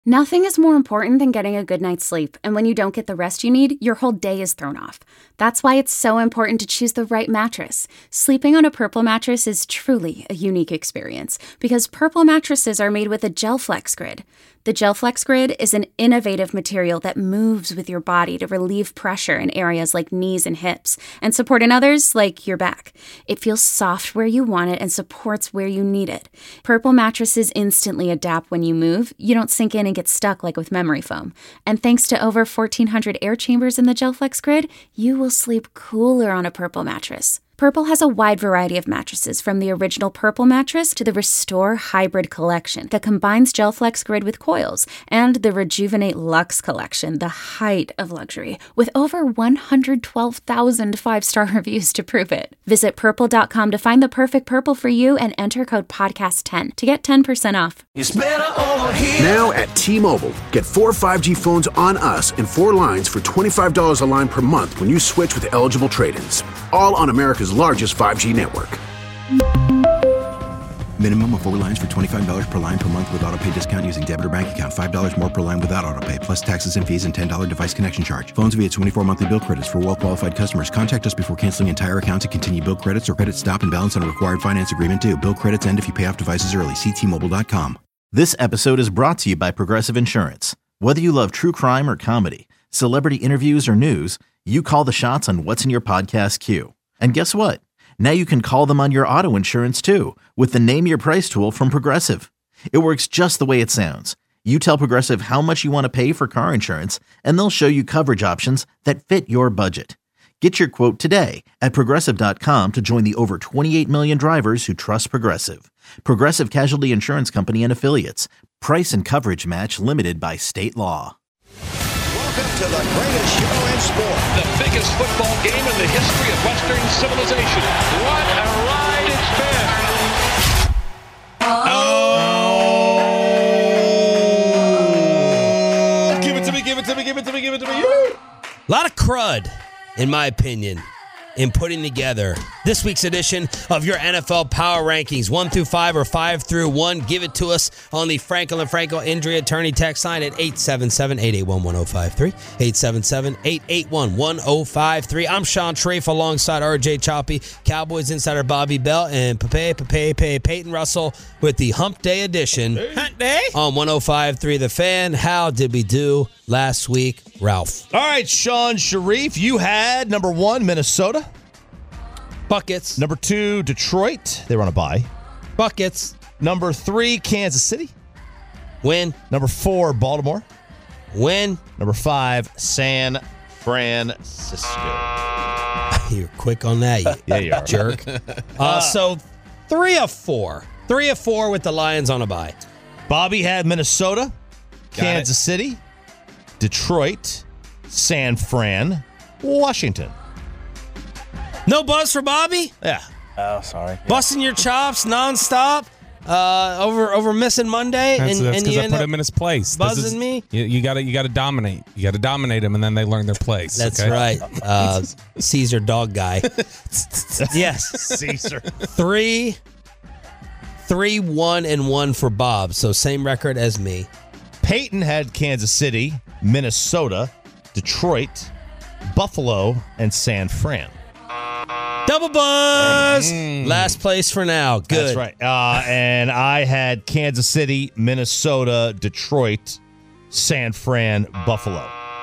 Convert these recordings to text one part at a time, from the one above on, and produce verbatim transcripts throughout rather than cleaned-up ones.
Nothing is more important than getting a good night's sleep, and when you don't get the rest you need, your whole day is thrown off. That's why it's so important to choose the right mattress. Sleeping on a Purple mattress is truly a unique experience, because Purple mattresses are made with a GelFlex Grid. The GelFlex Grid is an innovative material that moves with your body to relieve pressure in areas like knees and hips, and support in others like your back. It feels soft where you want it and supports where you need it. Purple mattresses instantly adapt when you move. You don't sink in and get stuck like with memory foam. And thanks to over fourteen hundred air chambers in the GelFlex Grid, you will sleep cooler on a Purple mattress. Purple has a wide variety of mattresses, from the original Purple mattress to the Restore Hybrid collection that combines GelFlex Grid with coils, and the Rejuvenate Luxe collection, the height of luxury, with over one hundred twelve thousand five-star reviews to prove it. Visit purple dot com to find the perfect Purple for you and enter code podcast ten to get ten percent off. It's better over here. Now at T-Mobile, get four five G phones on us and four lines for twenty-five dollars a line per month when you switch with eligible trade-ins. All on America's largest five G network. Minimum of four lines for twenty-five dollars per line per month with autopay discount using debit or bank account. five dollars more per line without autopay, plus taxes and fees and ten dollars device connection charge. Phones via twenty-four monthly bill credits for well-qualified customers. Contact us before canceling entire account to continue bill credits or credit stop and balance on a required finance agreement due. Bill credits end if you pay off devices early. See T Mobile dot com. This episode is brought to you by Progressive Insurance. Whether you love true crime or comedy, celebrity interviews or news, you call the shots on what's in your podcast queue. And guess what? Now you can call them on your auto insurance too with the Name Your Price tool from Progressive. It works just the way it sounds. You tell Progressive how much you want to pay for car insurance, and they'll show you coverage options that fit your budget. Get your quote today at Progressive dot com to join the over twenty-eight million drivers who trust Progressive. Progressive Casualty Insurance Company and Affiliates. Price and coverage match limited by state law. Welcome to the greatest show in sport. The biggest football game in the history of Western civilization. What a ride it's been. Oh! Give it to me, give it to me, give it to me, give it to me. A lot of crud, in my opinion, in putting together this week's edition of your N F L Power Rankings. One through five or five through one. Give it to us on the Franklin and Franco Injury Attorney text line at eight seven seven, eight eight one, one oh five three. eight seven seven, eight eight one, one oh five three. I'm Sean Trafe alongside R J Choppy, Cowboys insider Bobby Bell, and Pepe, Pepe, Pepe, Peyton Russell with the Hump Day edition. Hump Day? On one oh five point three The Fan. How did we do last week, Ralph? All right, Sean Sharif, you had number one, Minnesota. Buckets. Number two, Detroit. They were on a bye. Buckets. Number three, Kansas City. Win. Number four, Baltimore. Win. Number five, San Francisco. You're quick on that, you yeah, you are. jerk. Uh, so three of four. Three of four with the Lions on a bye. Bobby had Minnesota, Got Kansas it. City, Detroit, San Fran, Washington. No buzz for Bobby? Yeah. Oh, sorry. Yeah. Busting your chops nonstop uh, over over missing Monday, That's, and, that's and because you I end put up him in his place. buzzing This is, me. You, you gotta you gotta dominate. You gotta dominate them, and then they learn their place. That's okay? right. Uh, Caesar dog guy. Yes. Caesar. Three, three, one, and one for Bob. So same record as me. Peyton had Kansas City, Minnesota, Detroit, Buffalo, and San Fran. Double buzz. Mm. Last place for now. Good. That's right. Uh, and I had Kansas City, Minnesota, Detroit, San Fran, Buffalo.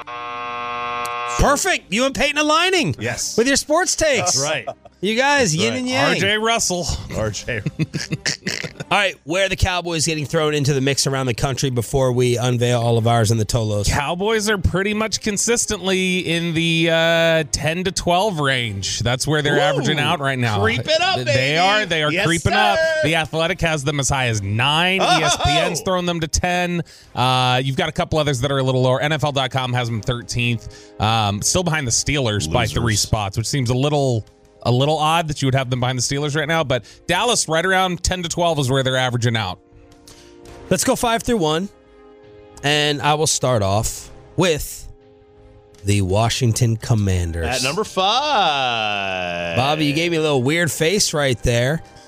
Perfect. You and Peyton aligning. Yes. With your sports takes. That's right. You guys, That's yin right. and yang. R J Russell. R J. All right, where are the Cowboys getting thrown into the mix around the country before we unveil all of ours in the Tolos? Cowboys are pretty much consistently in the uh, ten to twelve range. That's where they're Ooh, averaging out right now. creeping up, They baby. are. They are Yes, creeping sir. up. The Athletic has them as high as nine. Oh. E S P N's thrown them to ten. Uh, you've got a couple others that are a little lower. N F L dot com has them thirteenth. Um, still behind the Steelers by three spots, which seems a little... A little odd that you would have them behind the Steelers right now, but Dallas right around ten to twelve is where they're averaging out. Let's go five through one, and I will start off with the Washington Commanders. At number five. Bobby, you gave me a little weird face right there.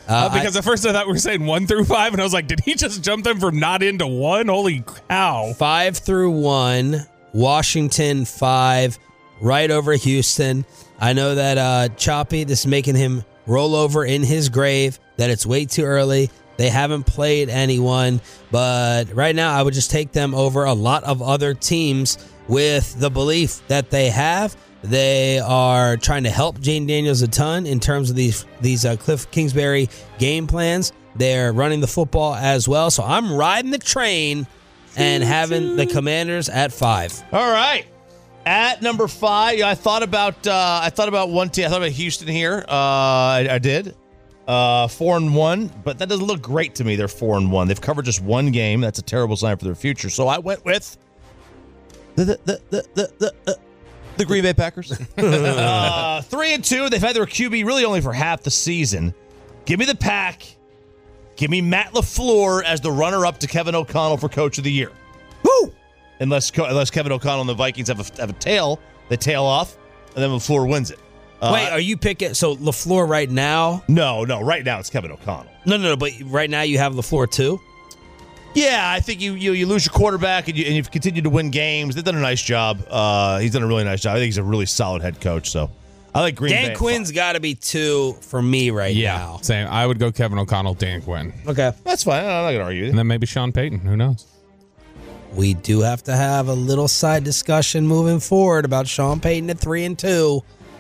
Uh, because I, at first I thought we were saying one through five, and I was like, did he just jump them from not into one? Holy cow. Five through one, Washington five, right over Houston. I know that uh, Choppy, this is making him roll over in his grave, that it's way too early. They haven't played anyone, but right now I would just take them over a lot of other teams with the belief that they have. They are trying to help Jane Daniels a ton in terms of these these uh, Cliff Kingsbury game plans. They're running the football as well, so I'm riding the train and having the Commanders at five. All right. At number five, I thought about uh, I thought about one team. I thought about Houston here. Uh, I, I did. Uh, four and one, but that doesn't look great to me. They're four and one. They've covered just one game. That's a terrible sign for their future. So I went with the the the the the, the, the, the Green Bay Packers. uh, three and two. They've had their Q B really only for half the season. Give me the Pack. Give me Matt LaFleur as the runner-up to Kevin O'Connell for Coach of the Year. Woo! Unless unless Kevin O'Connell and the Vikings have a, have a tail, they tail off, and then LaFleur wins it. Uh, Wait, are you picking so LaFleur right now? No, no, right now it's Kevin O'Connell. No, no, no, but right now you have LaFleur too? Yeah, I think you you, you lose your quarterback and, you, and you've continued to win games. They've done a nice job. Uh, he's done a really nice job. I think he's a really solid head coach. So I like Green Dan Bay. Quinn's got to be two for me right yeah, now. Same. I would go Kevin O'Connell, Dan Quinn. Okay. That's fine. I'm not going to argue. And then maybe Sean Payton. Who knows? We do have to have a little side discussion moving forward about Sean Payton at three and two.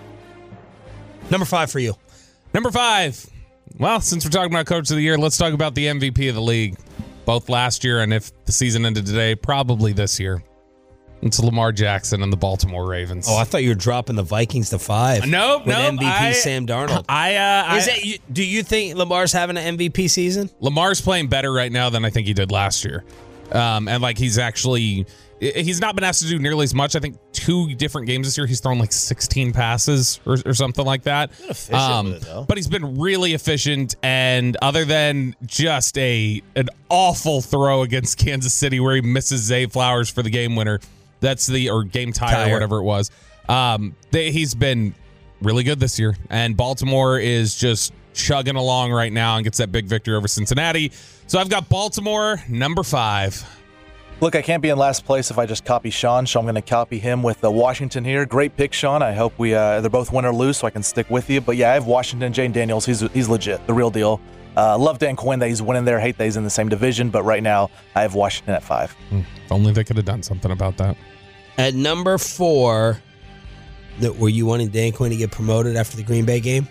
Number five for you. Number five. Well, since we're talking about Coach of the Year, let's talk about the M V P of the league. Both last year and if the season ended today, probably this year. It's Lamar Jackson and the Baltimore Ravens. Oh, I thought you were dropping the Vikings to five. No, with no. M V P I, Sam Darnold. I, uh, Is I, it? Do you think Lamar's having an M V P season? Lamar's playing better right now than I think he did last year. Um, and like he's actually, he's not been asked to do nearly as much. I think two different games this year, he's thrown like sixteen passes or, or something like that. Um, with it, but he's been really efficient. And other than just a an awful throw against Kansas City where he misses Zay Flowers for the game winner, that's the or game tie Tire. or whatever it was. Um, they, he's been really good this year, and Baltimore is just chugging along right now and gets that big victory over Cincinnati. So I've got Baltimore, number five. Look, I can't be in last place if I just copy Sean, so I'm going to copy him with uh, Washington here. Great pick, Sean. I hope we uh, they're both win or lose, so I can stick with you. But yeah, I have Washington. Jane Daniels, he's he's legit, the real deal. Uh, love Dan Quinn that he's winning there. Hate that he's in the same division, but right now I have Washington at five. Mm, if only they could have done something about that. At number four, that were you wanting Dan Quinn to get promoted after the Green Bay game?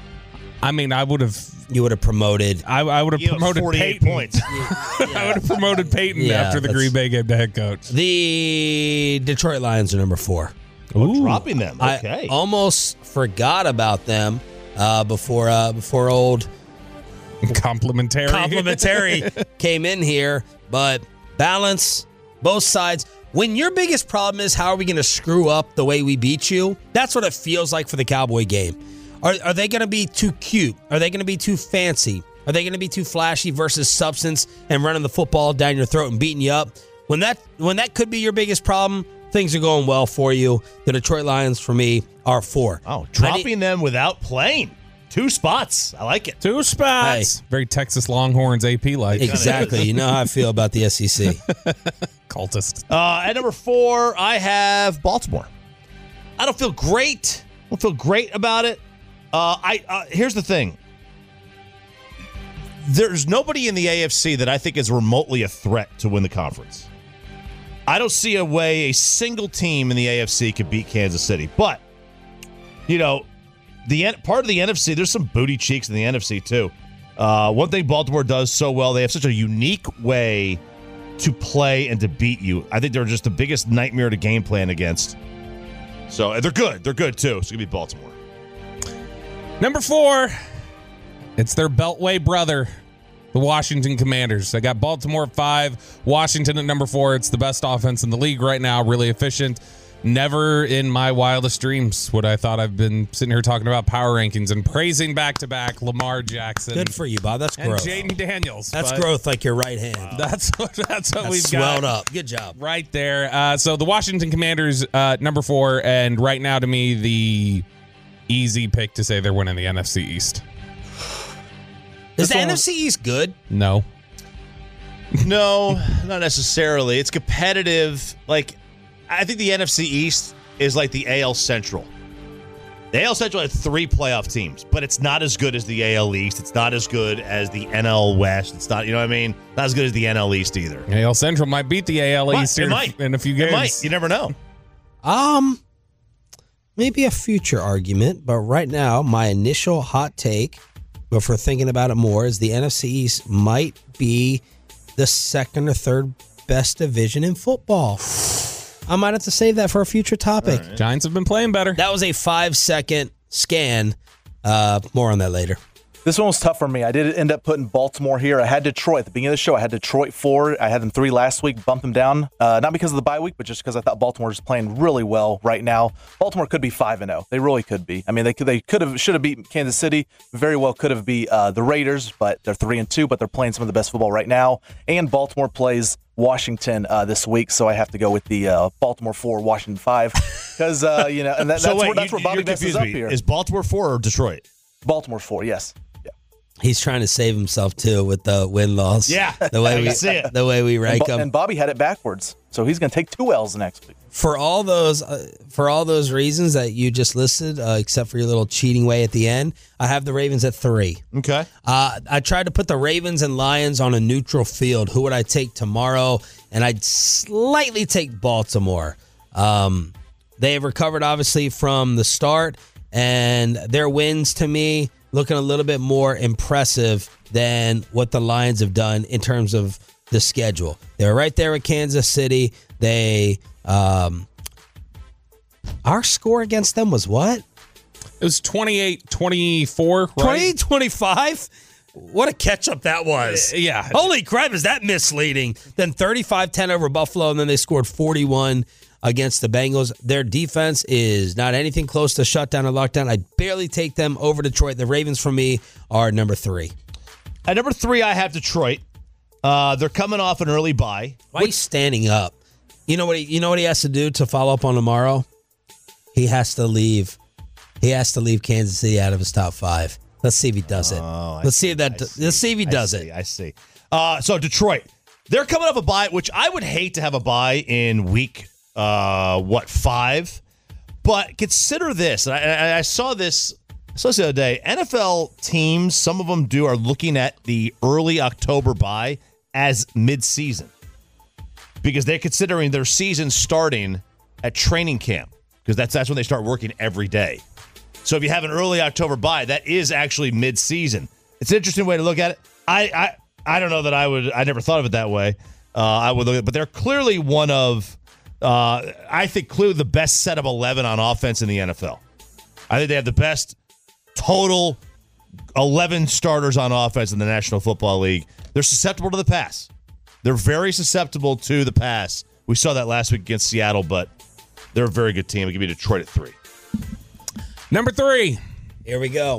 I mean, I would have. You would have promoted. I, I would have You promoted have forty-eight Peyton. points. Yeah. I would have promoted Peyton Yeah, after the that's- Green Bay game to head coach. The Detroit Lions are number four. Oh, dropping them. I Okay. almost forgot about them uh, before uh, before old Complimentary. complimentary came in here, but balance both sides. When your biggest problem is how are we going to screw up the way we beat you, that's what it feels like for the Cowboy game. Are, are they going to be too cute? Are they going to be too fancy? Are they going to be too flashy versus substance and running the football down your throat and beating you up? When that when that could be your biggest problem, things are going well for you. The Detroit Lions, for me, are four. Oh, dropping them without playing. Two spots. I like it. Two spots. Very Texas Longhorns A P like. Exactly. You know how I feel about the S E C. Cultist. Uh, at number four, I have Baltimore. I don't feel great. I don't feel great about it. Uh, I uh, here's the thing. There's nobody in the A F C that I think is remotely a threat to win the conference. I don't see a way a single team in the A F C could beat Kansas City. But, you know, the part of the N F C, there's some booty cheeks in the N F C too. Uh, one thing Baltimore does so well, they have such a unique way to play and to beat you. I think they're just the biggest nightmare to game plan against. So they're good. They're good too. So it's going to be Baltimore. Number four, it's their Beltway brother, the Washington Commanders. I got Baltimore at five, Washington at number four. It's the best offense in the league right now, really efficient. Never in my wildest dreams would I thought I've been sitting here talking about power rankings and praising back-to-back Lamar Jackson. Good for you, Bob. That's and growth. Jaden Daniels. That's but growth like your right hand. That's what, that's what That's we've swelled got. up. Good job. Right there. Uh, so the Washington Commanders, uh, number four, and right now to me, the easy pick to say they're winning the N F C East. Is This the one N F was- C East good? No. No, not necessarily. It's competitive. Like, I think the N F C East is like the A L Central. The A L Central had three playoff teams, but it's not as good as the A L East. It's not as good as the N L West. It's not, you know what I mean? Not as good as the N L East either. A L Central might beat the A L Might- East it here might. in a few It games. might. You never know. Um, maybe a future argument, but right now, my initial hot take, before thinking about it more, is the N F C East might be the second or third best division in football. I might have to save that for a future topic. Right. Giants have been playing better. That was a five-second scan. Uh, more on that later. This one was tough for me. I did end up putting Baltimore here. I had Detroit. At the beginning of the show, I had Detroit four. I had them three last week, bumped them down. Uh, not because of the bye week, but just because I thought Baltimore is playing really well right now. Baltimore could be five and oh. They really could be. I mean, they could they could have should have beaten Kansas City. Very well could have beat uh, the Raiders, but they're three and two, but they're playing some of the best football right now. And Baltimore plays Washington uh, this week, so I have to go with the uh, Baltimore four, Washington five, because uh, you know, and that, So that's wait, where that's you, where Bobby you're messes confused up me. here. Is Baltimore four or Detroit? Baltimore four, yes. He's trying to save himself too with the win loss. Yeah, the way I we can see it. the way we rank and, Bo- them. and Bobby had it backwards, so he's going to take two L's next week. For all those uh, for all those reasons that you just listed, uh, except for your little cheating way at the end, I have the Ravens at three. Okay. Uh, I tried to put the Ravens and Lions on a neutral field. Who would I take tomorrow? And I'd slightly take Baltimore. Um, they have recovered, obviously, from the start, and their wins, to me, looking a little bit more impressive than what the Lions have done in terms of the schedule. They're right there with Kansas City. They um, our score against them was what? It was twenty-eight twenty-four, right? twenty-eight twenty-five? What a catch-up that was. Uh, yeah. Holy crap, is that misleading? Then thirty-five ten over Buffalo, and then they scored forty-one against the Bengals. Their defense is not anything close to shutdown or lockdown. I'd barely take them over Detroit. The Ravens, for me, are number three. At number three, I have Detroit. Uh, they're coming off an early bye. Why are you standing up? You know what he, you know what he has to do to follow up on tomorrow? He has to leave. He has to leave Kansas City out of his top five. Let's see if he does it. Oh, let's see, see, if that. I Let's see if he does I see, it. I see. Uh, so Detroit, they're coming off a bye, which I would hate to have a bye in week uh, what five, but consider this. And I, I saw this. I saw this the other day. N F L teams, some of them do, are looking at the early October bye as mid-season because they're considering their season starting at training camp because that's that's when they start working every day. So if you have an early October bye, that is actually mid-season. It's an interesting way to look at it. I I, I don't know that I would. I never thought of it that way. Uh, I would look at it, but they're clearly one of, uh, I think, clearly the best set of eleven on offense in the N F L. I think they have the best total eleven starters on offense in the National Football League. They're susceptible to the pass. They're very susceptible to the pass. We saw that last week against Seattle, but they're a very good team. I'll give you Detroit at three. Number three. Here we go.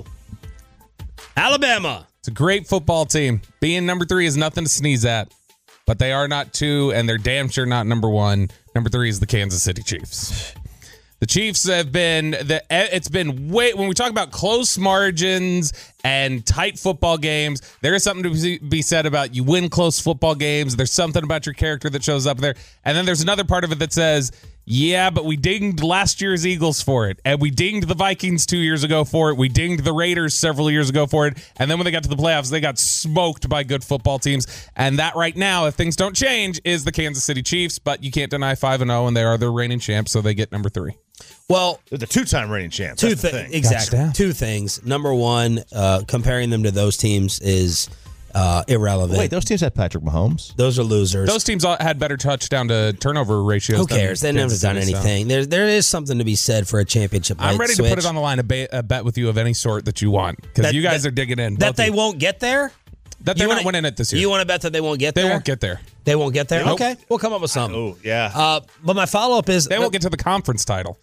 Alabama. It's a great football team. Being number three is nothing to sneeze at, but they are not two, and they're damn sure not number one. Number three is the Kansas City Chiefs. The Chiefs have been the. It's been way when we talk about close margins and tight football games. There is something to be said about you win close football games. There's something about your character that shows up there, and then there's another part of it that says, "Yeah, but we dinged last year's Eagles for it, and we dinged the Vikings two years ago for it. We dinged the Raiders several years ago for it, and then when they got to the playoffs, they got smoked by good football teams. And that right now, if things don't change, is the Kansas City Chiefs. But you can't deny five and zero, and they are the reigning champs, so they get number three. Well, they're the two-time reigning champs. Two That's the thi- thing. exactly. Two things. Number one, uh, comparing them to those teams is uh, irrelevant. Wait, those teams had Patrick Mahomes. Those are losers. Those teams all had better touchdown to turnover ratios. Who cares? They've never done City, anything. So. There, there is something to be said for a championship. I'm night ready switch. to put it on the line, a, ba- a bet with you of any sort that you want, because That- you guys that- are digging in. That both they of you. won't get there? That they're You not wanna- winning it this year. You want to bet that they won't get They there? won't get there. They won't get there? Nope. Okay. We'll come up with something. Oh, yeah. Uh, but my follow-up is... They won't get to the conference title.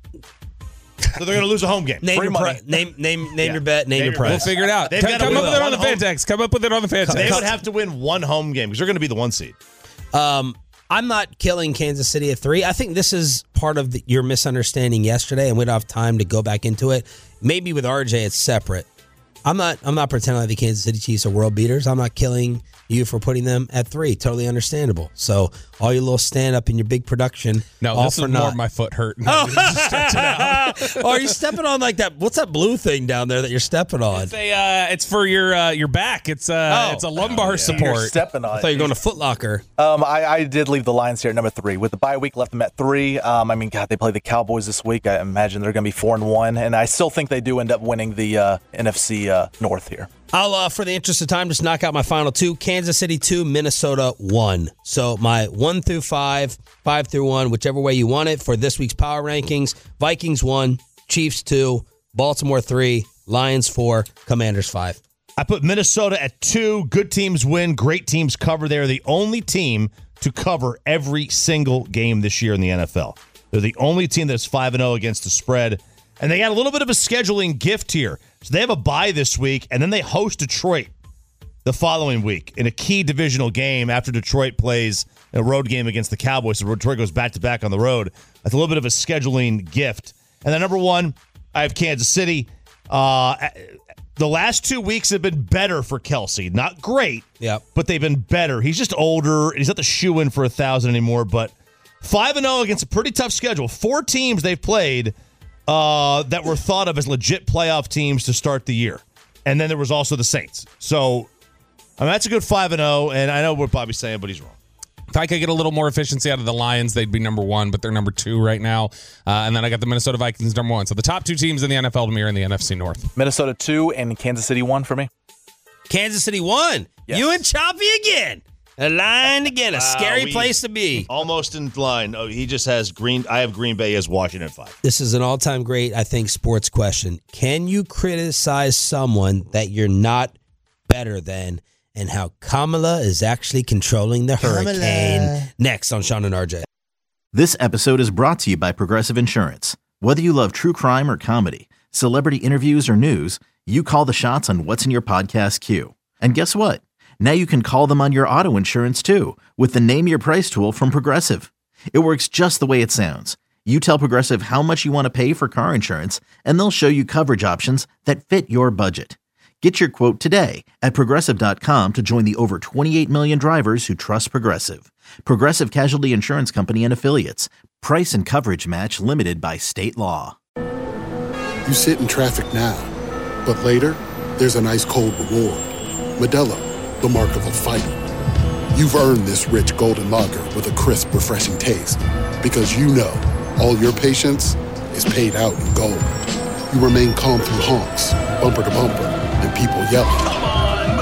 So they're going to lose a home game. Name Free your, money. pri- name name name Yeah. your bet. Name, Name your your price. We'll figure it out. They've Come, gotta come win up with it on one the home- Fantex. Come up with it on the They Fantex. would have to win one home game because they're going to be the one seed. Um, I'm not killing Kansas City at three. I think this is part of the, your misunderstanding yesterday, and we don't have time to go back into it. Maybe with R J, it's separate. I'm not I'm not pretending like the Kansas City Chiefs are world beaters. I'm not killing you for putting them at three. Totally understandable. So all your little stand up and your big production. No, all this for is not. more my foot hurt. Oh. Oh, are you stepping on like that? What's that blue thing down there that you're stepping on? It's, a, uh, it's for your uh, your back. It's uh, Oh. it's a lumbar Oh, yeah. support. You're stepping on I it. thought you were going to Foot Locker. Um, I, I did leave the Lions here at number three. With the bye week, left them at three. Um, I mean, God, they play the Cowboys this week. I imagine they're going to be four and one, and I still think they do end up winning the uh, N F C uh, North here. I'll, uh, for the interest of time, just knock out my final two. Kansas City two, Minnesota one. So my one through five, five through one, whichever way you want it for this week's power rankings. Vikings one, Chiefs two, Baltimore three, Lions four, Commanders five. I put Minnesota at two. Good teams win. Great teams cover. They're the only team to cover every single game this year in the N F L. They're the only team that's five and oh against the spread. And they got a little bit of a scheduling gift here. So they have a bye this week, and then they host Detroit the following week in a key divisional game after Detroit plays a road game against the Cowboys. So Detroit goes back-to-back on the road. That's a little bit of a scheduling gift. And then number one, I have Kansas City. Uh, the last two weeks have been better for Kelsey. Not great, Yep. but they've been better. He's just older. He's not the shoe-in for a thousand anymore, but five and oh against a pretty tough schedule. Four teams they've played uh, that were thought of as legit playoff teams to start the year. And then there was also the Saints. So, I mean, that's a good five and oh, and I know what Bobby's saying, but he's wrong. If I could get a little more efficiency out of the Lions, they'd be number one, but they're number two right now. Uh, and then I got the Minnesota Vikings number one. So the top two teams in the N F L to me are in the N F C North. Minnesota two and Kansas City one for me. Kansas City one. Yes. You and Choppy again. Aligned again. A scary Uh, we- place to be. Almost in line. Oh, he just has Green. I have Green Bay as Washington five. This is an all-time great, I think, sports question. Can you criticize someone that you're not better than, and how Kamala is actually controlling the hurricane? Next on Sean and R J. This episode is brought to you by Progressive Insurance. Whether you love true crime or comedy, celebrity interviews or news, you call the shots on what's in your podcast queue. And guess what? Now you can call them on your auto insurance too with the Name Your Price tool from Progressive. It works just the way it sounds. You tell Progressive how much you want to pay for car insurance, and they'll show you coverage options that fit your budget. Get your quote today at Progressive dot com to join the over twenty-eight million drivers who trust Progressive. Progressive Casualty Insurance Company and Affiliates. Price and coverage match limited by state law. You sit in traffic now, but later, there's an ice-cold reward. Modelo, the mark of a fighter. You've earned this rich golden lager with a crisp, refreshing taste. Because you know, all your patience is paid out in gold. You remain calm through honks, bumper to bumper, and people yelling. Come on,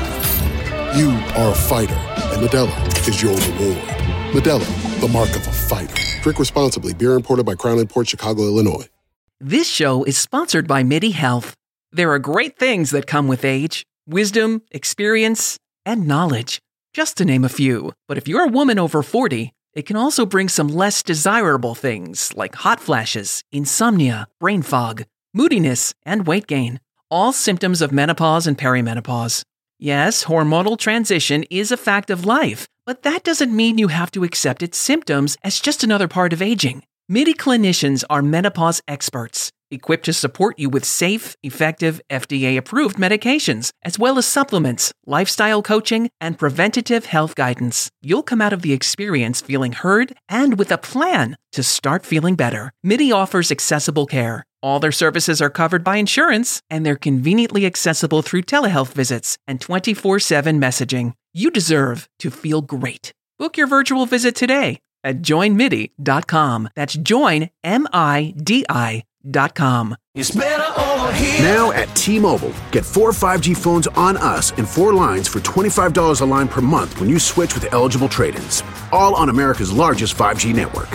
move! You are a fighter, and Modelo is your reward. Modelo, the mark of a fighter. Drink responsibly. Beer imported by Crown Imports, Chicago, Illinois. This show is sponsored by MIDI Health. There are great things that come with age. Wisdom, experience, and knowledge, just to name a few. But if you're a woman over forty, it can also bring some less desirable things like hot flashes, insomnia, brain fog, moodiness, and weight gain. All symptoms of menopause and perimenopause. Yes, hormonal transition is a fact of life, but that doesn't mean you have to accept its symptoms as just another part of aging. MIDI clinicians are menopause experts, equipped to support you with safe, effective, F D A-approved medications, as well as supplements, lifestyle coaching, and preventative health guidance. You'll come out of the experience feeling heard and with a plan to start feeling better. MIDI offers accessible care. All their services are covered by insurance, and they're conveniently accessible through telehealth visits and twenty-four seven messaging. You deserve to feel great. Book your virtual visit today at join midi dot com. That's join, M I D I dot com. It's better over here. Now at T-Mobile, get four five G phones on us and four lines for twenty-five dollars a line per month when you switch with eligible trade-ins. All on America's largest five G network.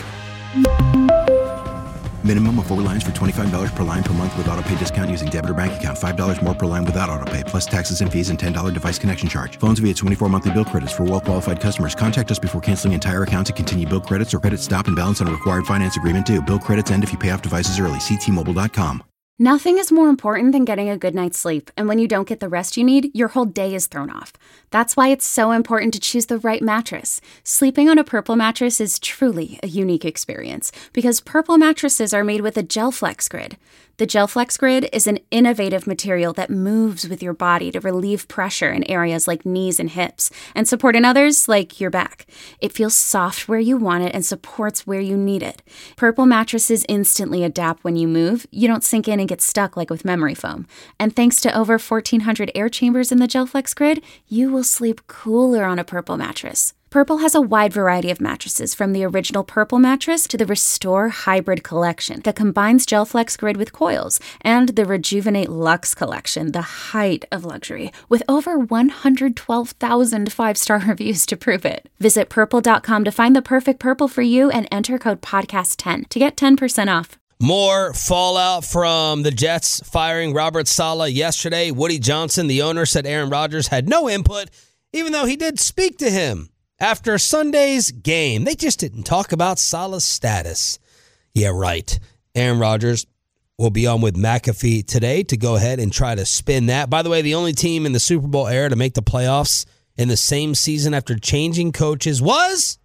Minimum of four lines for twenty-five dollars per line per month with autopay discount using debit or bank account. five dollars more per line without autopay, plus taxes and fees and ten dollars device connection charge. Phones via twenty-four monthly bill credits for well-qualified customers. Contact us before canceling entire account to continue bill credits or credit stop and balance on a required finance agreement due. Bill credits end if you pay off devices early. See T Mobile dot com. Nothing is more important than getting a good night's sleep, and when you don't get the rest you need, your whole day is thrown off. That's why it's so important to choose the right mattress. Sleeping on a Purple mattress is truly a unique experience because Purple mattresses are made with a GelFlex Grid. The GelFlex Grid is an innovative material that moves with your body to relieve pressure in areas like knees and hips and support in others like your back. It feels soft where you want it and supports where you need it. Purple mattresses instantly adapt when you move. You don't sink in and get stuck like with memory foam. And thanks to over fourteen hundred air chambers in the GelFlex Grid, you will sleep cooler on a Purple mattress. Purple has a wide variety of mattresses, from the original Purple mattress to the Restore Hybrid collection that combines GelFlex Grid with coils, and the Rejuvenate Luxe collection, the height of luxury, with over one hundred twelve thousand five-star reviews to prove it. Visit purple dot com to find the perfect Purple for you and enter code podcast ten to get ten percent off. More fallout from the Jets firing Robert Saleh yesterday. Woody Johnson, the owner, said Aaron Rodgers had no input, even though he did speak to him after Sunday's game. They just didn't talk about Saleh's status. Yeah, right. Aaron Rodgers will be on with McAfee today to go ahead and try to spin that. By the way, the only team in the Super Bowl era to make the playoffs in the same season after changing coaches was...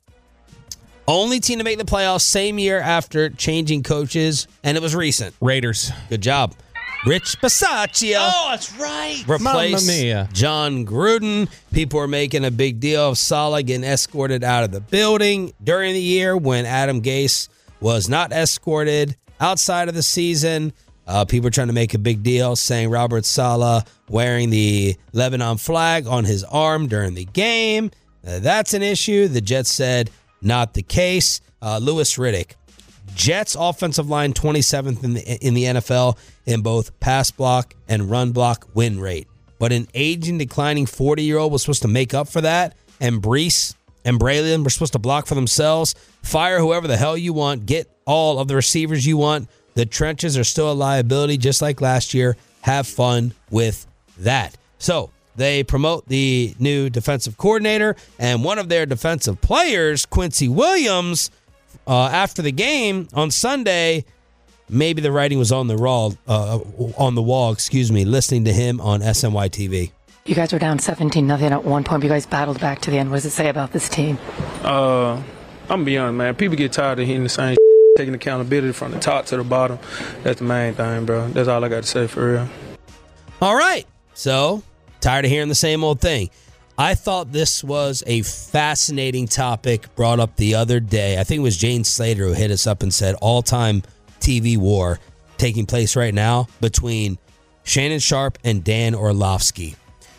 Only team to make the playoffs same year after changing coaches, and it was recent. Raiders. Good job. Rich Bisaccia. Oh, that's right. Replaced Mamma mia. John Gruden. People were making a big deal of Saleh getting escorted out of the building during the year when Adam Gase was not escorted outside of the season. Uh, people were trying to make a big deal, saying Robert Saleh wearing the Lebanon flag on his arm during the game. Uh, that's an issue. The Jets said not the case. Uh, Louis Riddick. Jets offensive line twenty-seventh in the in the N F L in both pass block and run block win rate. But an aging, declining forty-year-old was supposed to make up for that, and Brees and Braylon were supposed to block for themselves. Fire whoever the hell you want. Get all of the receivers you want. The trenches are still a liability, just like last year. Have fun with that. So they promote the new defensive coordinator, and one of their defensive players, Quincy Williams, Uh, after the game on Sunday, maybe the writing was on the wall, uh, on the wall, excuse me, listening to him on S N Y T V. You guys were down seventeen nothing at one point. But you guys battled back to the end. What does it say about this team? Uh, I'm gonna be honest, man. People get tired of hearing the same taking accountability from the top to the bottom. That's the main thing, bro. That's all I got to say for real. All right. So, tired of hearing the same old thing. I thought this was a fascinating topic brought up the other day. I think it was Jane Slater who hit us up and said all-time T V war taking place right now between Shannon Sharpe and Dan Orlovsky.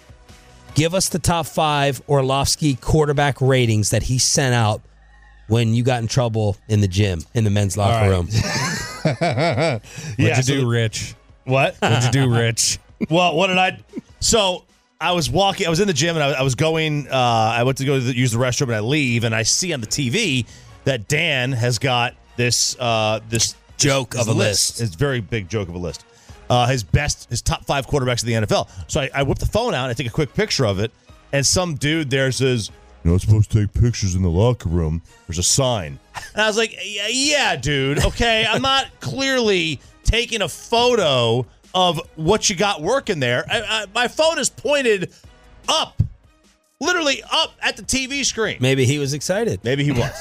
Give us the top five Orlovsky quarterback ratings that he sent out when you got in trouble in the gym, in the men's locker right. room. What'd yeah, you so do, the, Rich? What? What'd you do, Rich? Well, what did I... So... I was walking, I was in the gym, and I, I was going, uh, I went to go to the, use the restroom, and I leave, and I see on the T V that Dan has got this uh, this joke this, of this a list. list. It's a very big joke of a list. Uh, his best, his top five quarterbacks in the N F L. So I, I whip the phone out, and I take a quick picture of it, and some dude there says, "You're not supposed to take pictures in the locker room. There's a sign." And I was like, yeah, yeah dude, okay, I'm not clearly taking a photo of what you got working there. I, I, my phone is pointed up, literally up at the T V screen. Maybe he was excited. Maybe he was.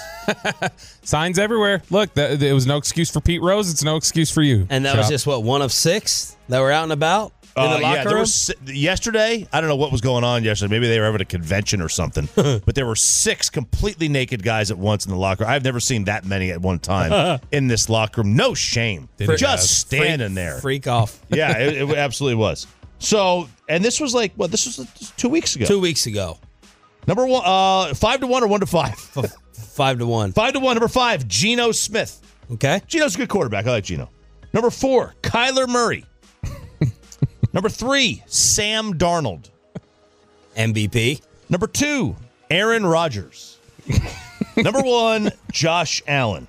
Signs everywhere. Look, th- it was no excuse for Pete Rose. It's no excuse for you. And that Chop. was just, what, one of six that were out and about in Uh, the locker yeah, there room? was yesterday. I don't know what was going on yesterday. Maybe they were having a convention or something. But there were six completely naked guys at once in the locker room. I've never seen that many at one time in this locker room. No shame, Didn't just guys. standing freak, there. Freak off. Yeah, it, it absolutely was. So, and this was like what? This was two weeks ago. Two weeks ago. Number one, uh, five to one or one to five. Five to one. Five to one. Number five, Geno Smith. Okay. Geno's a good quarterback. I like Geno. Number four, Kyler Murray. Number three, Sam Darnold. M V P. Number two, Aaron Rodgers. Number one, Josh Allen.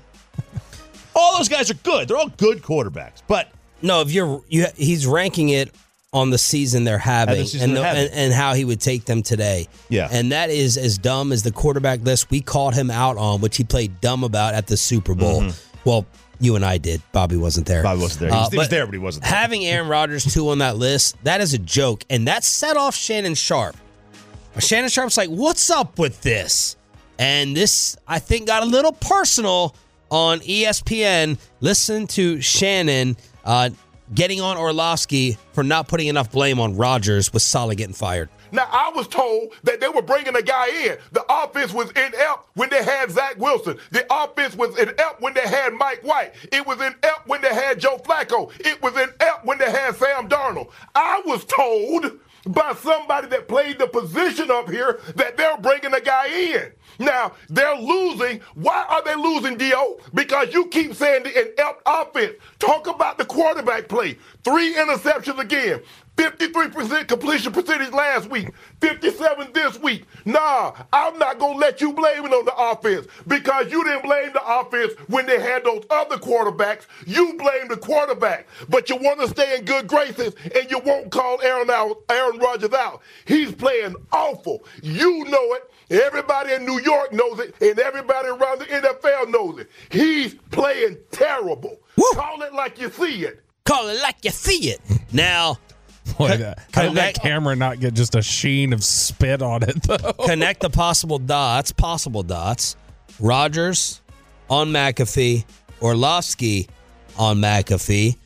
All those guys are good. They're all good quarterbacks. But no, if you're you, he's ranking it on the season they're having, the season and, they're the, having. and and how he would take them today. Yeah. And that is as dumb as the quarterback list we called him out on, which he played dumb about at the Super Bowl. Mm-hmm. Well, You and I did. Bobby wasn't there. Bobby wasn't there. He was, Uh, he was but there, but he wasn't there. Having Aaron Rodgers, too, on that list, that is a joke. And that set off Shannon Sharpe. Shannon Sharpe's like, what's up with this? And this, I think, got a little personal on E S P N. Listen to Shannon uh, getting on Orlovsky for not putting enough blame on Rodgers with Saleh getting fired. Now, I was told that they were bringing a guy in. The offense was inept when they had Zach Wilson. The offense was inept when they had Mike White. It was inept when they had Joe Flacco. It was inept when they had Sam Darnold. I was told by somebody that played the position up here that they're bringing a guy in. Now, they're losing. Why are they losing, Dio? Because you keep saying the inept offense. Talk about the quarterback play. Three interceptions again. fifty-three percent completion percentage last week. fifty-seven this week. Nah, I'm not going to let you blame it on the offense because you didn't blame the offense when they had those other quarterbacks. You blame the quarterback. But you want to stay in good graces and you won't call Aaron, out, Aaron Rodgers out. He's playing awful. You know it. Everybody in New York knows it, and everybody around the N F L knows it. He's playing terrible. Woo. Call it like you see it. Call it like you see it. Now, Boy, that, how did that camera not get just a sheen of spit on it, though? Connect the possible dots, possible dots. Rodgers on McAfee, Orlovsky on McAfee.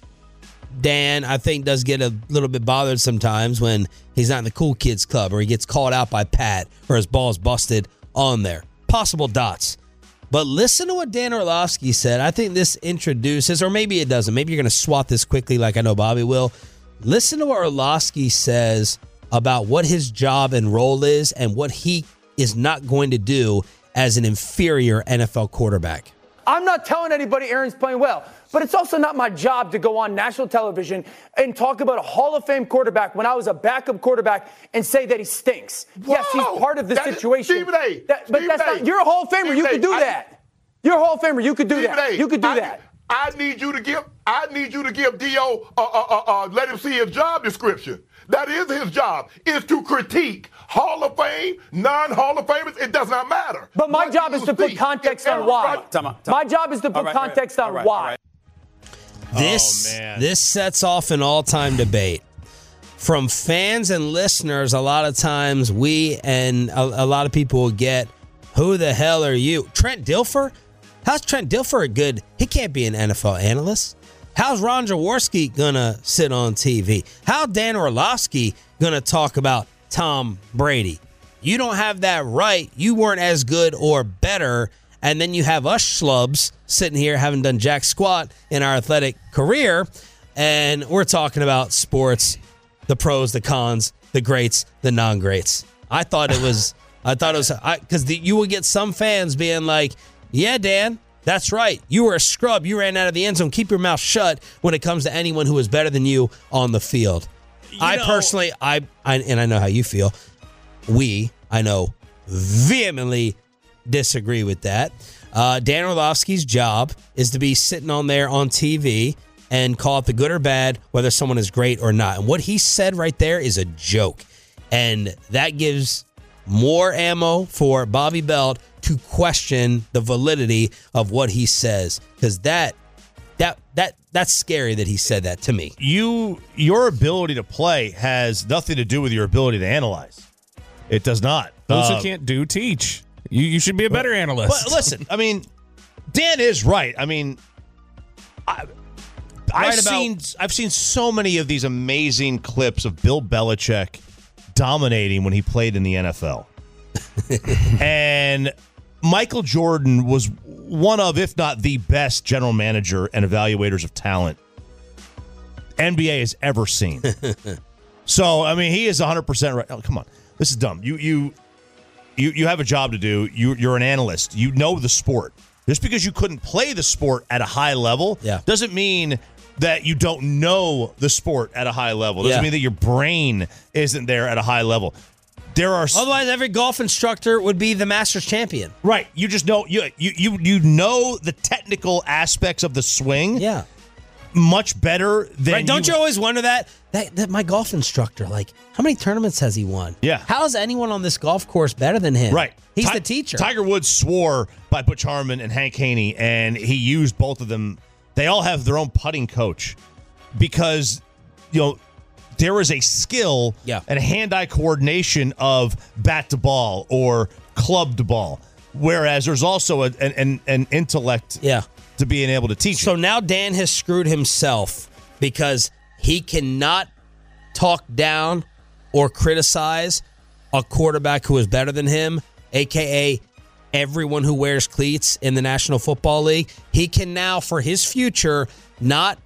Dan, I think, does get a little bit bothered sometimes when he's not in the cool kids club or he gets called out by Pat or his ball's busted on there. Possible dots. But listen to what Dan Orlovsky said. I think this introduces, or maybe it doesn't. Maybe you're going to swat this quickly like I know Bobby will. Listen to what Orlovsky says about what his job and role is and what he is not going to do as an inferior N F L quarterback. I'm not telling anybody Aaron's playing well, but it's also not my job to go on national television and talk about a Hall of Fame quarterback when I was a backup quarterback and say that he stinks. Whoa, yes, he's part of the situation. Stephen A. That, but Stephen that's A. not, you're a Hall of Famer. Stephen You A. could do I, that. You're a Hall of Famer. You could do Stephen that. A. You could do I, that. I need you to give. I need you to give Dio. Uh, uh, uh, uh, let him see his job description. That is his job. Is to critique Hall of Fame, non-Hall of Famers. It does not matter. But my what job is to put context on why. My job is to put right, context right, on right, why. This, Oh, man. this sets off an all-time debate. From fans and listeners, a lot of times we and a, a lot of people will get, who the hell are you? Trent Dilfer? How's Trent Dilfer a good? He can't be an N F L analyst. How's Ron Jaworski going to sit on T V? How Dan Orlovsky going to talk about Tom Brady? You don't have that right. You weren't as good or better. And then you have us schlubs sitting here having done jack squat in our athletic career. And we're talking about sports, the pros, the cons, the greats, the non-greats. I thought it was, I thought it was, because you would get some fans being like, yeah, Dan, that's right. You were a scrub. You ran out of the end zone. Keep your mouth shut when it comes to anyone who is better than you on the field. You I know, personally, I, I and I know how you feel. We, I know, vehemently disagree with that. Uh, Dan Orlovsky's job is to be sitting on there on T V and call it the good or bad, whether someone is great or not. And what he said right there is a joke. And that gives more ammo for Bobby Belt to question the validity of what he says. Because that, that, that, that's scary that he said that to me. You, your ability to play has nothing to do with your ability to analyze. It does not. Those uh, who can't do, teach. You, you should be a better analyst. But listen, I mean, Dan is right. I mean, I, I've Right about- seen I've seen so many of these amazing clips of Bill Belichick dominating when he played in the N F L. And Michael Jordan was one of, if not the best general manager and evaluators of talent N B A has ever seen. So, I mean, he is one hundred percent right. Oh, come on. This is dumb. You you you you have a job to do. You, you're an analyst. You know the sport. Just because you couldn't play the sport at a high level yeah. doesn't mean that you don't know the sport at a high level. Doesn't Yeah. mean that your brain isn't there at a high level. There are Otherwise, every golf instructor would be the Masters champion. Right. You just know you you you, you know the technical aspects of the swing. Yeah. Much better than Right, don't you, you always wonder that? that? That my golf instructor, like, how many tournaments has he won? Yeah. How is anyone on this golf course better than him? Right. He's Ti- the teacher. Tiger Woods swore by Butch Harmon and Hank Haney, and he used both of them they all have their own putting coach because, you know, there is a skill yeah. and hand-eye coordination of bat to ball or club to ball, whereas there's also a, an, an, an intellect yeah. to being able to teach. So it. now Dan has screwed himself because he cannot talk down or criticize a quarterback who is better than him, a k a everyone who wears cleats in the National Football League. He can now, for his future, not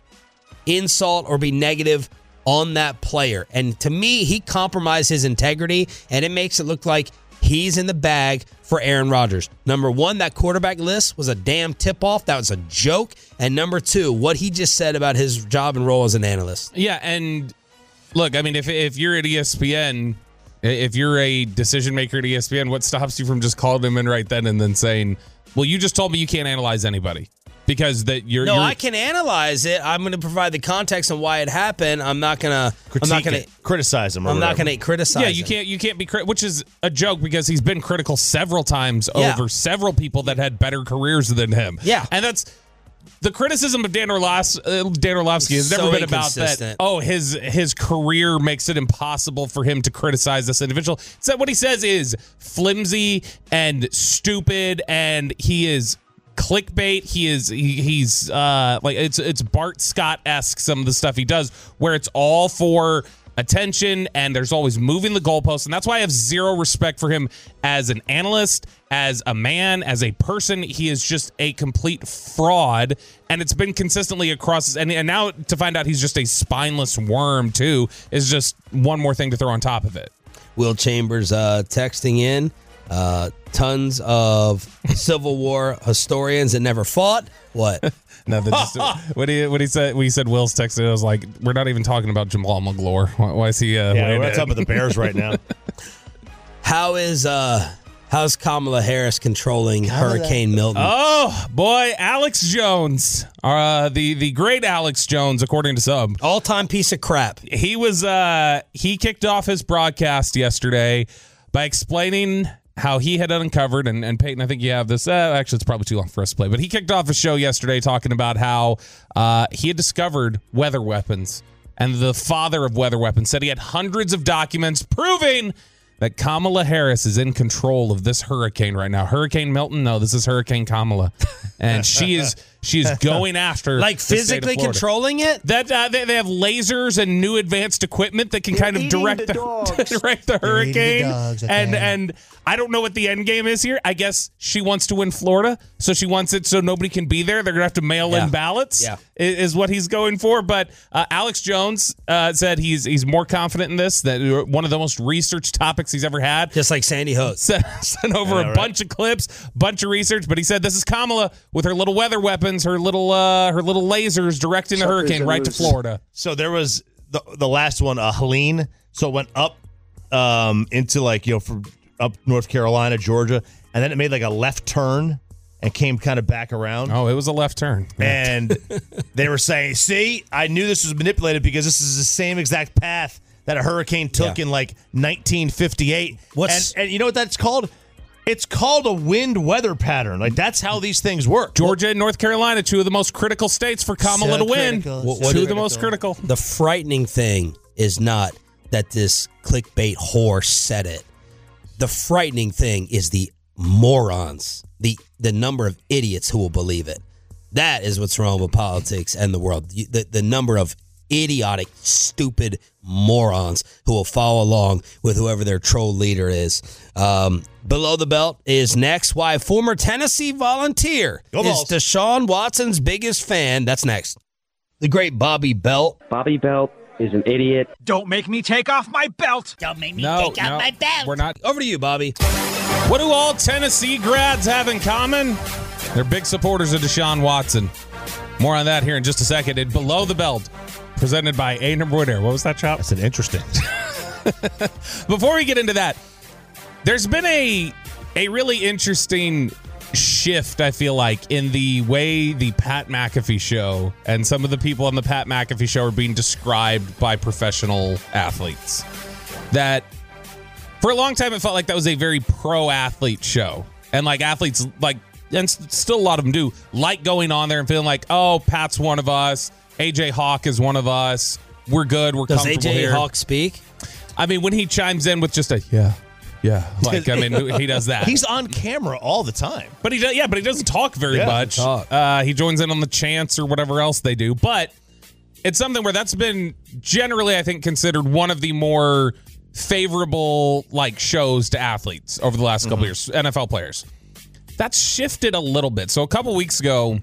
insult or be negative on that player. And to me, he compromised his integrity, and it makes it look like he's in the bag for Aaron Rodgers. Number one, that quarterback list was a damn tip-off. That was a joke. And number two, what he just said about his job and role as an analyst. Yeah, and look, I mean, if if you're at E S P N, if you're a decision maker at E S P N, what stops you from just calling him in right then and then saying, well, you just told me you can't analyze anybody? Because that you're no, you're, I can analyze it. I'm going to provide the context on why it happened. I'm not going to. I'm not going to criticize him. Or I'm whatever. not going to criticize. Yeah, you him. can't. You can't be crit. Which is a joke because he's been critical several times Yeah. over several people that had better careers than him. Yeah, and that's the criticism of Dan Orlovsky. Uh, Dan Orlovsky has never So been about that. inconsistent. Oh, his his career makes it impossible for him to criticize this individual. So what he says is flimsy and stupid, and he is. Clickbait. He is. He, he's uh, like it's it's Bart Scott-esque. Some of the stuff he does, where it's all for attention, and there's always moving the goalposts, and that's why I have zero respect for him as an analyst, as a man, as a person. He is just a complete fraud, and it's been consistently across. And, and now to find out he's just a spineless worm too is just one more thing to throw on top of it. Will Chambers uh, texting in. Uh, tons of Civil War historians that never fought. What? No, just, what he what he said. We said Will's texted. I was like, we're not even talking about Jamal McGlure. Why, why is he? Uh, yeah, we're on top of the Bears right now. How is uh how's Kamala Harris controlling Kamala. Hurricane Milton? Oh boy, Alex Jones, uh, the the great Alex Jones, according to some, all time piece of crap. He was uh he kicked off his broadcast yesterday by explaining how he had uncovered, and, and Peyton, I think you have this. Uh, actually, it's probably too long for us to play, but he kicked off a show yesterday talking about how uh, he had discovered weather weapons, and the father of weather weapons said he had hundreds of documents proving that Kamala Harris is in control of this hurricane right now. Hurricane Milton? No, this is Hurricane Kamala, and she is she is going after like the physically controlling it. That uh, they, they have lasers and new advanced equipment that can You're kind of direct the, the direct the hurricane. The dogs, okay. And and I don't know what the end game is here. I guess she wants to win Florida, so she wants it so nobody can be there. They're gonna have to mail yeah. in ballots. Yeah. is, is what he's going for. But uh, Alex Jones uh, said he's he's more confident in this. That one of the most researched topics he's ever had. Just like Sandy Hook. Sent, sent over yeah, a right. bunch of clips, bunch of research. But he said this is Kamala with her little weather weapons, her little uh, her little lasers directing the hurricane right to Florida. So there was the the last one, uh, Helene. So it went up um, into like you know from up North Carolina, Georgia, and then it made like a left turn and came kind of back around. Oh, it was a left turn. Yeah. And they were saying, see, I knew this was manipulated because this is the same exact path that a hurricane took yeah. in like nineteen fifty-eight. What's and, and you know what that's called? It's called a wind weather pattern. Like that's how these things work. Georgia and North Carolina, two of the most critical states for Kamala so to win. What, what two of the most critical. The frightening thing is not that this clickbait whore said it. The frightening thing is the morons, the the number of idiots who will believe it. That is what's wrong with politics and the world. The, the number of idiotic, stupid morons who will follow along with whoever their troll leader is. Um, Below the Belt is next. Why former Tennessee Volunteer Go is Balls. Deshaun Watson's biggest fan. That's next. The great Bobby Belt. Bobby Belt is an idiot. Don't make me take off my belt. Don't make me no, take off no, my belt. We're not. Over to you, Bobby. What do all Tennessee grads have in common? They're big supporters of Deshaun Watson. More on that here in just a second. And Below the Belt, presented by A. Number One Air. What was that, Chop? That's an interesting. Before we get into that, there's been a a really interesting shift, I feel like, in the way the Pat McAfee show and some of the people on the Pat McAfee show are being described by professional athletes. That for a long time, it felt like that was a very pro athlete show. And like athletes, like and s- still a lot of them do, like going on there and feeling like, oh, Pat's one of us. A J Hawk is one of us. We're good. We're Does comfortable A J here. Hawk speak? I mean, when he chimes in with just a, yeah, yeah. Like, I mean, he does that. He's on camera all the time. But he does, yeah, but he doesn't talk very Yeah, much. talk. Uh, he joins in on the chants or whatever else they do. But it's something where that's been generally, I think, considered one of the more favorable like shows to athletes over the last couple Mm-hmm. years, N F L players. That's shifted a little bit. So a couple weeks ago,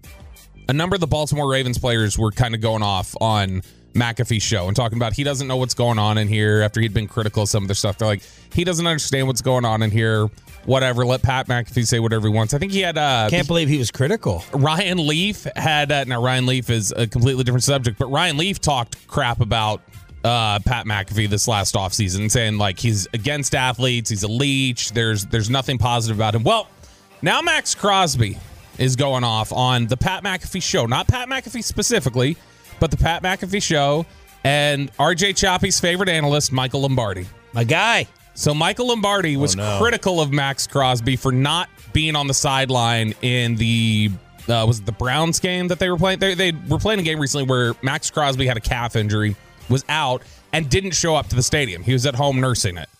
a number of the Baltimore Ravens players were kind of going off on McAfee's show and talking about he doesn't know what's going on in here after he'd been critical of some of their stuff. They're like, he doesn't understand what's going on in here. Whatever. Let Pat McAfee say whatever he wants. I think he had... Uh, Can't believe he was critical. Ryan Leaf had... Uh, now, Ryan Leaf is a completely different subject, but Ryan Leaf talked crap about uh, Pat McAfee this last offseason, saying, like, he's against athletes, he's a leech, there's there's nothing positive about him. Well, now Max Crosby is going off on the Pat McAfee show. Not Pat McAfee specifically, but the Pat McAfee show, and R J Choppy's favorite analyst, Michael Lombardi. My guy. So Michael Lombardi was Oh, no. critical of Max Crosby for not being on the sideline in the uh, was it the Browns game that they were playing. They, they were playing a game recently where Max Crosby had a calf injury, was out, and didn't show up to the stadium. He was at home nursing it.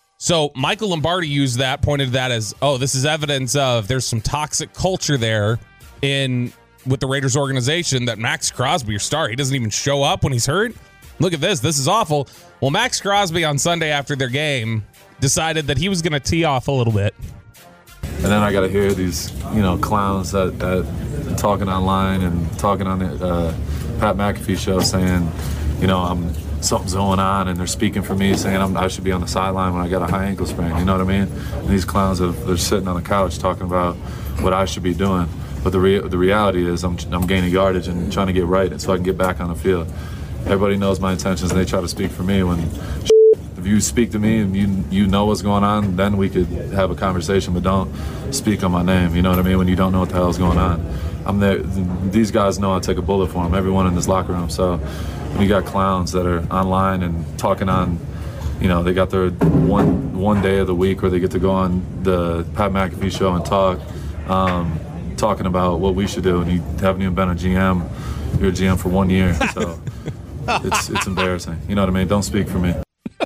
So Michael Lombardi used that, pointed to that as, oh, this is evidence of there's some toxic culture there in with the Raiders organization that Max Crosby, your star, he doesn't even show up when he's hurt. Look at this. This is awful. Well, Max Crosby on Sunday after their game decided that he was going to tee off a little bit. And then I got to hear these, you know, clowns that, that talking online and talking on the uh, Pat McAfee show saying, you know, I'm something's going on, and they're speaking for me, saying I'm, I should be on the sideline when I got a high ankle sprain. You know what I mean? And these clowns are they're sitting on the couch talking about what I should be doing. But the re- the reality is I'm I'm gaining yardage and trying to get right, and so I can get back on the field. Everybody knows my intentions, and they try to speak for me. When if you speak to me and you you know what's going on, then we could have a conversation. But don't speak on my name. You know what I mean? When you don't know what the hell's going on, I'm there. These guys know I'll take a bullet for them. Everyone in this locker room. So when you got clowns that are online and talking on, you know, they got their one one day of the week where they get to go on the Pat McAfee show and talk. Um, talking about what we should do, and you haven't even been a G M. You're a G M for one year, so it's it's embarrassing. You know what I mean? Don't speak for me.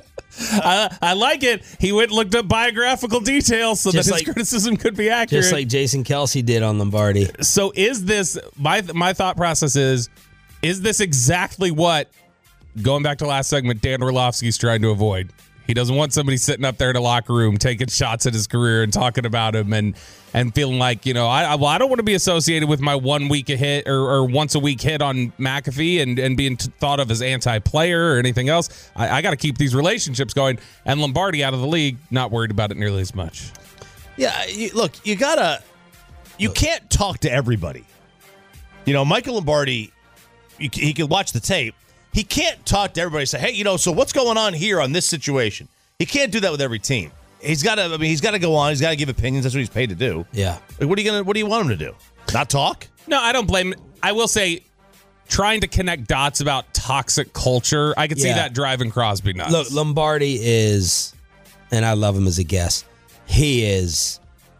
I, I like it. He went and looked up biographical details so Just that his like- criticism could be accurate. Just like Jason Kelsey did on Lombardi. So is this my my thought process is is this exactly what, going back to last segment, Dan Orlovsky's trying to avoid? He doesn't want somebody sitting up there in the locker room taking shots at his career and talking about him and and feeling like, you know, I I- well I don't want to be associated with my one week a hit or, or once a week hit on McAfee and and being t- thought of as anti-player or anything else. I, I got to keep these relationships going. And Lombardi out of the league, not worried about it nearly as much. Yeah, you, look, you gotta, you can't talk to everybody. You know, Michael Lombardi, you, he can watch the tape. He can't talk to everybody and say, hey, you know, so what's going on here on this situation? He can't do that with every team. He's got to, I mean, he's got to go on. He's got to give opinions. That's what he's paid to do. Yeah. Like, what are you gonna, what do you want him to do? Not talk? No, I don't blame. I will say, trying to connect dots about toxic culture, I could see Yeah. that driving Crosby nuts. Look, Lombardi is, and I love him as a guest, he is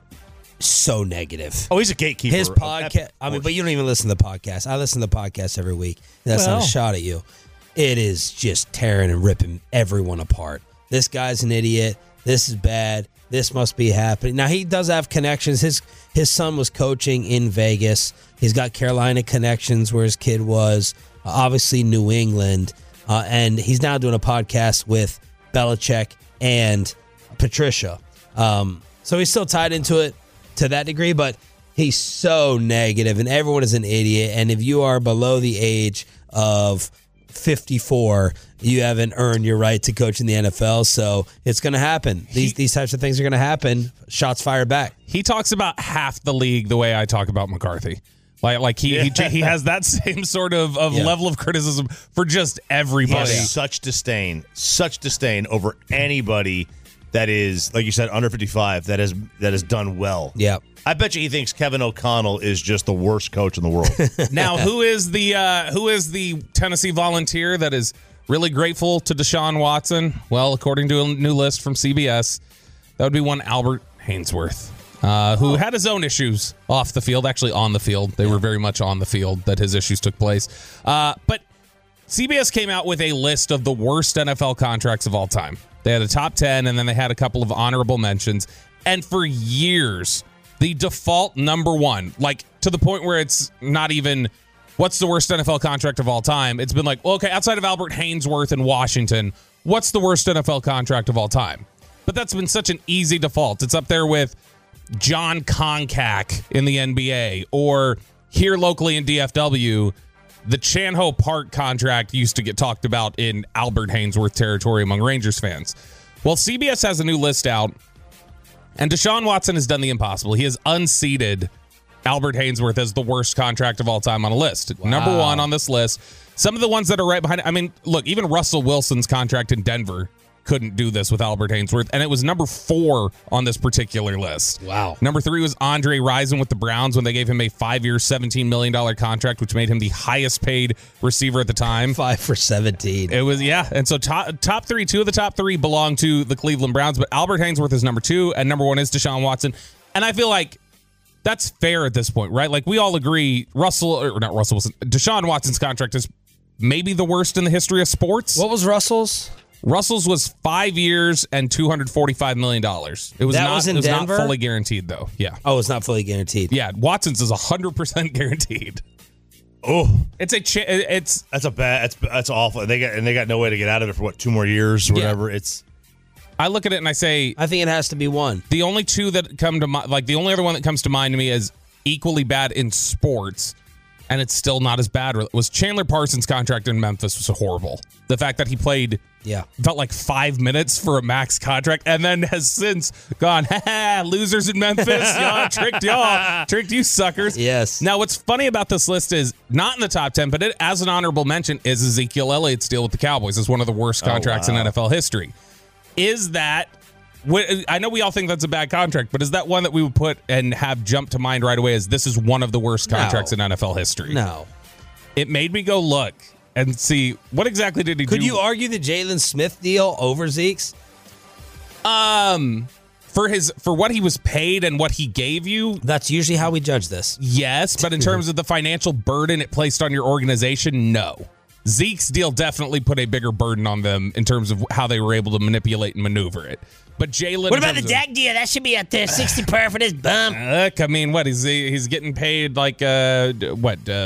so negative. Oh, he's a gatekeeper. His of podcast, epic I mean, but you don't even listen to the podcast. I listen to the podcast every week. That's not Well. a shot at you. It is just tearing and ripping everyone apart. This guy's an idiot. This is bad. This must be happening. Now, he does have connections. His his son was coaching in Vegas. He's got Carolina connections where his kid was. Uh, obviously, New England. Uh, and he's now doing a podcast with Belichick and Patricia. Um, so he's still tied into it to that degree, but he's so negative, and everyone is an idiot. And if you are below the age of fifty-four, you haven't earned your right to coach in the N F L. So it's going to happen. These He- these types of things are going to happen. Shots fired back. He talks about half the league the way I talk about McCarthy. Like, like he he, he has that same sort of, of Yeah. level of criticism for just He everybody. has such disdain, such disdain over anybody that is, like you said, under fifty-five, that has that has done well. Yeah. I bet you he thinks Kevin O'Connell is just the worst coach in the world. Now, who is the uh, who is the Tennessee Volunteer that is really grateful to Deshaun Watson? Well, according to a new list from C B S, that would be one Albert Hainsworth. uh, who had his own issues off the field, actually on the field. They yeah. were very much on the field that his issues took place. Uh, but C B S came out with a list of the worst N F L contracts of all time. They had a top ten, and then they had a couple of honorable mentions. And for years, the default number one, like to the point where it's not even what's the worst N F L contract of all time. It's been like, well, okay, outside of Albert Haynesworth in Washington, what's the worst N F L contract of all time? But that's been such an easy default. It's up there with John Koncak in the N B A, or here locally in D F W, the Chan-Ho Park contract used to get talked about in Albert Haynesworth territory among Rangers fans. Well, C B S has a new list out, and Deshaun Watson has done the impossible. He has unseated Albert Haynesworth as the worst contract of all time on a list. Wow. Number one on this list. Some of the ones that are right behind it, I mean, look, even Russell Wilson's contract in Denver couldn't do this with Albert Haynesworth, and it was number four on this particular list. Wow. Number three was Andre Rison with the Browns when they gave him a five-year, seventeen million dollars contract, which made him the highest-paid receiver at the time. Five for seventeen. It was, yeah. And so top, top three, two of the top three belong to the Cleveland Browns, but Albert Haynesworth is number two, and number one is Deshaun Watson. And I feel like that's fair at this point, right? Like, we all agree Russell, or not Russell Wilson, Deshaun Watson's contract is maybe the worst in the history of sports. What was Russell's? Russell's was five years and two hundred forty-five million dollars. It was that not, was in it was Denver? not fully guaranteed, though. Yeah. Oh, it's not fully guaranteed. Yeah, Watson's is one hundred percent guaranteed. Oh, it's a cha- it's that's a bad that's that's awful. And they got and they got no way to get out of it for what two more years or whatever. Yeah. It's. I look at it and I say, I think it has to be one. The only two that come to mind, like the only other one that comes to mind to me as equally bad in sports, and it's still not as bad, was Chandler Parsons' contract in Memphis was horrible. The fact that he played, yeah, felt like five minutes for a max contract, and then has since gone, ha ha, losers in Memphis, y'all tricked y'all, tricked you suckers. Yes. Now, what's funny about this list is not in the top ten, but it, as an honorable mention, is Ezekiel Elliott's deal with the Cowboys. It's one of the worst contracts oh, wow. in N F L history. Is that? I know we all think that's a bad contract, but is that one that we would put and have jump to mind right away as this is one of the worst contracts no. in N F L history? No. It made me go look and see what exactly did he Could do. Could you argue the Jalen Smith deal over Zeke's? Um, for his for what he was paid and what he gave you. That's usually how we judge this. Yes, but in terms of the financial burden it placed on your organization, no. Zeke's deal definitely put a bigger burden on them in terms of how they were able to manipulate and maneuver it. But Jalen, what about the Dak deal? That should be up there, sixty per for this bum. Look, I mean, what is he? He's getting paid like uh, what, uh,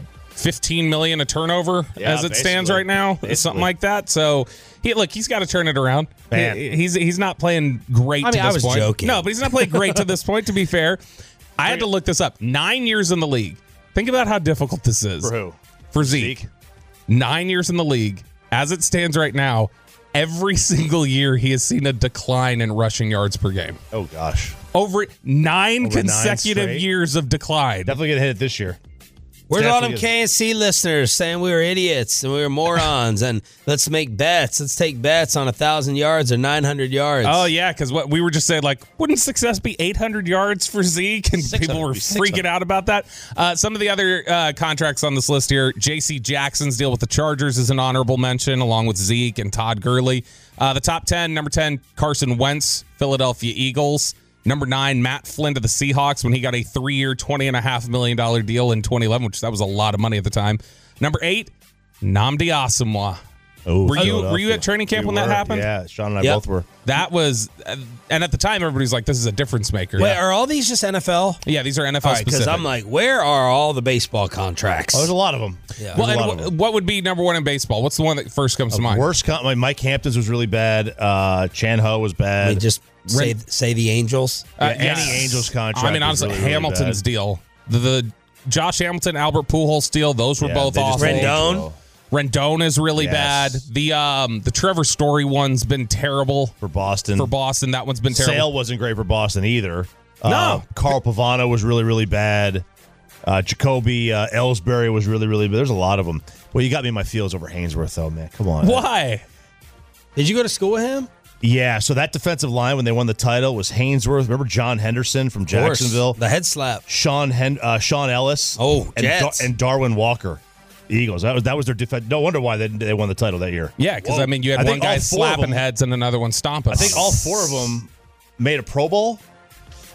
fifteen million a turnover yeah, as it stands right now, basically. Something like that. So he look, he's got to turn it around. Man. He, he's he's not playing great. I mean, to this I was point. joking. No, but he's not playing great to this point. To be fair, I had to look this up. Nine years in the league. Think about how difficult this is for who? For Zeke. Zeke. Nine years in the league, as it stands right now. Every single year, he has seen a decline in rushing yards per game. Oh, gosh. Over nine Over consecutive nine years of decline. Definitely going to hit it this year. Where's all them K and C listeners saying we were idiots and we were morons and let's make bets. Let's take bets on one thousand yards or nine hundred yards. Oh, yeah, because what we were just saying, like, wouldn't success be eight hundred yards for Zeke? And people were freaking out about that. Uh, some of the other uh, contracts on this list here, J C Jackson's deal with the Chargers is an honorable mention, along with Zeke and Todd Gurley. Uh, the top ten, number ten, Carson Wentz, Philadelphia Eagles. Number nine, Matt Flynn to the Seahawks when he got a three-year, twenty point five million dollars deal in twenty eleven, which that was a lot of money at the time. Number eight, Nnamdi Asomugha. Oh, were you were you at training camp we when were. that happened? Yeah, Sean and I yep. both were. That was, and at the time, everybody's like, this is a difference maker. Wait, yeah. are all these just N F L? Yeah, these are N F L all right, specific. Because I'm like, where are all the baseball contracts? Oh, there's a lot of them. Yeah. Well, and w- what would be number one in baseball? What's the one that first comes uh, to mind? Worst, con- like Mike Hampton's was really bad. Uh, Chan-Ho was bad. I mean, just say say the Angels. Uh, yeah, yes. Any Angels contract. I mean, honestly, really, really Hamilton's bad. deal, the, the Josh Hamilton, Albert Pujols deal, those were yeah, both awful. Rendon. Rendon is really yes. bad. The um the Trevor Story one's been terrible for Boston. For Boston, that one's been terrible. Sale wasn't great for Boston either. No, uh, Carl Pavano was really really bad. Uh, Jacoby uh, Ellsbury was really really bad. There's a lot of them. Well, you got me in my feels over Haynesworth though, man. Come on. Why? Did you go to school with him? Yeah. So that defensive line when they won the title was Haynesworth. Remember John Henderson from Jacksonville? The head slap. Sean Hen- uh, Sean Ellis. Oh, and, Jets. Dar- and Darwin Walker. The Eagles. That was that was their defense. No wonder why they they won the title that year. Yeah, because I mean, you had I one guy slapping them, heads and another one stomping. I think all four of them made a Pro Bowl.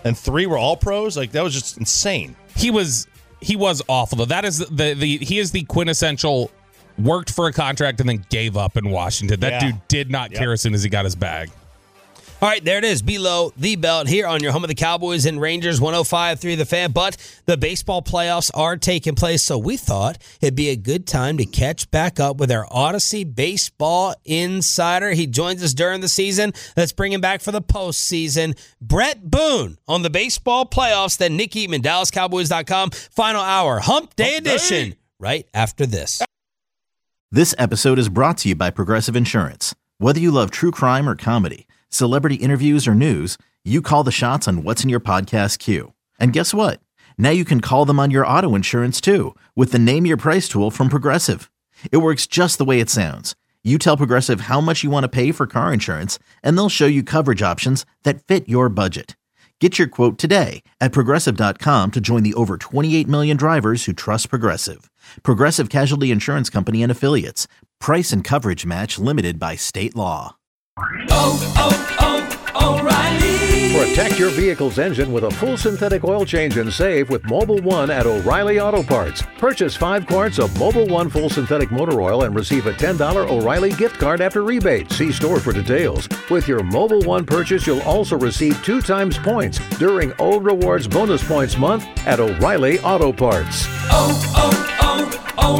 and three were all pros. Like that was just insane. He was he was awful though. That is the the he is the quintessential worked for a contract and then gave up in Washington. That Yeah. dude did not Yep. care as soon as he got his bag. All right, there it is. Below the belt here on your home of the Cowboys and Rangers, one oh five point three The Fan. But the baseball playoffs are taking place, so we thought it'd be a good time to catch back up with our Odyssey Baseball Insider. He joins us during the season. Let's bring him back for the postseason. Brett Boone on the baseball playoffs. Then Nick Eatman, Dallas Cowboys dot com. Final hour, Hump Day Hump Day. edition, right after this. This episode is brought to you by Progressive Insurance. Whether you love true crime or comedy, celebrity interviews or news, you call the shots on what's in your podcast queue. And guess what? Now you can call them on your auto insurance too with the Name Your Price tool from Progressive. It works just the way it sounds. You tell Progressive how much you want to pay for car insurance, and they'll show you coverage options that fit your budget. Get your quote today at Progressive dot com to join the over twenty-eight million drivers who trust Progressive. Progressive Casualty Insurance Company and Affiliates. Price and coverage match limited by state law. Oh, oh, O'Reilly. Protect your vehicle's engine with a full synthetic oil change and save with Mobile One at O'Reilly Auto Parts. Purchase five quarts of Mobile One full synthetic motor oil and receive a ten dollars O'Reilly gift card after rebate. See store for details. With your Mobile One purchase, you'll also receive two times points during O Rewards Bonus Points Month at O'Reilly Auto Parts. Oh,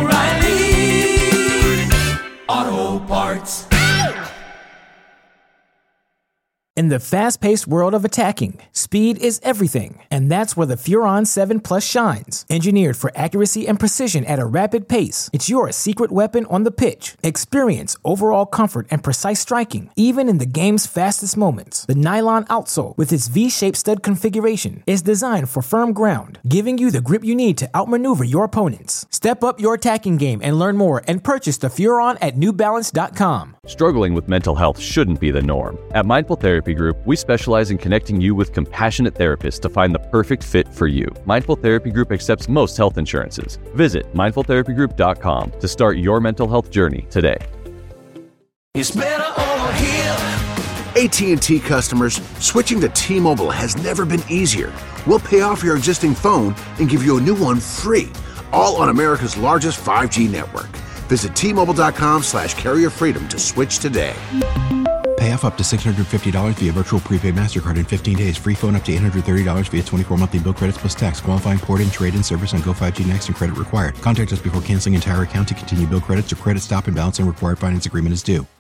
oh, oh, O'Reilly Auto Parts. In the fast-paced world of attacking, speed is everything, and that's where the Furon seven Plus shines. Engineered for accuracy and precision at a rapid pace, it's your secret weapon on the pitch. Experience overall comfort and precise striking, even in the game's fastest moments. The nylon outsole, with its V-shaped stud configuration, is designed for firm ground, giving you the grip you need to outmaneuver your opponents. Step up your attacking game and learn more and purchase the Furon at New Balance dot com. Struggling with mental health shouldn't be the norm. At Mindful Therapy Group, we specialize in connecting you with compassionate therapists to find the perfect fit for you. Mindful Therapy Group accepts most health insurances. Visit mindful therapy group dot com to start your mental health journey today. It's better over here. A T and T customers, switching to T-Mobile has never been easier. We'll pay off your existing phone and give you a new one free, all on America's largest five G network. Visit T Mobile dot com slash carrier freedom to switch today. Pay off up to six hundred fifty dollars via virtual prepaid MasterCard in fifteen days. Free phone up to eight hundred thirty dollars via twenty-four monthly bill credits plus tax. Qualifying port-in, trade-in service on Go five G Next and credit required. Contact us before canceling entire account to continue bill credits or credit stop and balance and required finance agreement is due.